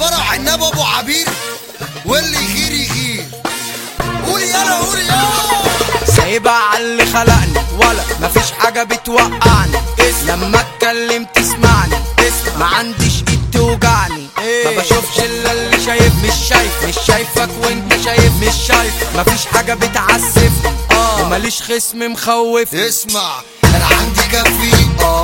كزبره وعناب ابو عبير، واللي يغير يغير. قول يلا قول يلا. سايبها عاللي خلقني ولا مفيش حاجة بتوقعني. لما اتكلم تسمعني، ما عنديش ايد توجعني. ما بشوفش الا اللي شايف، مش شايفك وانت شايف مش شايف. مفيش حاجة بتعسفني وماليش خصم مخوف. اسمع انا عندي كفي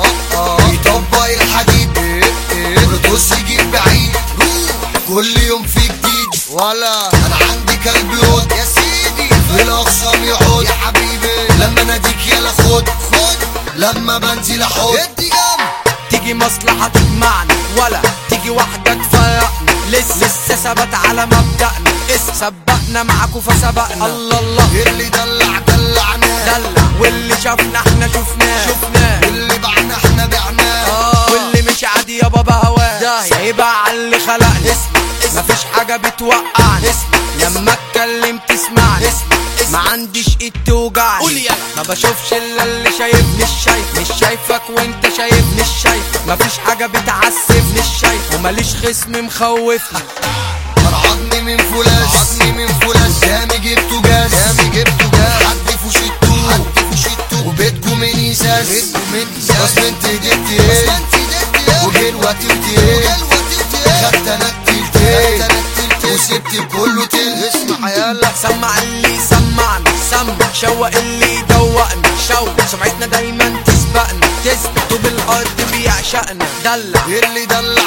يطبق الحديد، بص يجيب بعيد كل يوم في جديد. ولا انا عندي كلب يقعد يا سيدي في الاخصام يقعد يا حبيبي. لما ناديك يلا خد لما بنزل احط ادي جنب. تيجي مصلحة تجمعني ولا تيجي واحدة تفرقني. لسه ثبت على مبدأنا، سبقنا معاكوا فسبقنا. الله اللي دلعنا واللي شافنا احنا شفناه واللي بعنا احنا بعناه واللي مش عادي يا بابا هواه. سايبها عاللي خلقني، مفيش حاجة بتوقعني. لما اتكلم تسمعني، ما عنديش ايد توجعني. ما بشوفش الا اللي شايف، مش شايفك وانت شايف مش شايف. مفيش حاجة بتعسف مش شايف وماليش خصم مخوفني. عضني من فولاذ يامي جبتو جاز حد فوشيتو وبيتكو من ازاز. بس انت جبت ايه وجلوتي وتيه خدت انا التلتين وسبت كله تل. اسمع يلا سمع اللي يسمعني، شوق اللي يدوقني، سمعتنا دايما تسبقنا، طوب الارض بيعشقنا. اللي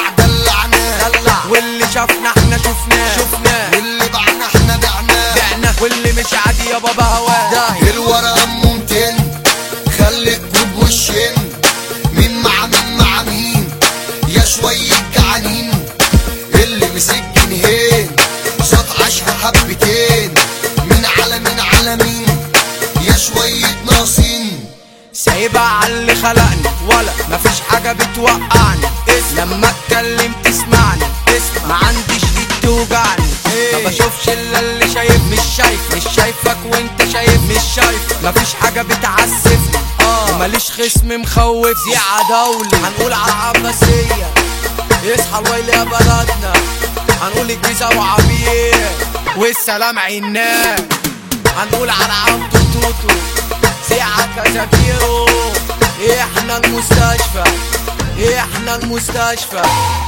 دلعنا واللي شافنا احنا شفناه واللي بعنا احنا بعناه واللي مش عادي يا بابا هواه. الورقة ام 200 خلي الكوب وشين. مين مع مين يا شوية جعانين. اللي مسك جنيهين صوت عشرة حبتين. مين على مين يا شوية ناقصين. سايبها عاللي خلقني ولا مفيش حاجة بتوقعني. لما اتكلم تسمعني، ما عنديش ايد توجعني. ما بشوفش الا اللي شايف، مش شايفك وانت شايف مش شايف. مفيش حاجة بتعسفني وماليش خصم مخوف. دي عداولي هنقول على العباسية، اصحى الويل يا بلدنا. هنقول الجيزة وعبير والسلام عناب. هنقول على عبدو توتو ساعة كزاكيرو. احنا المستشفى.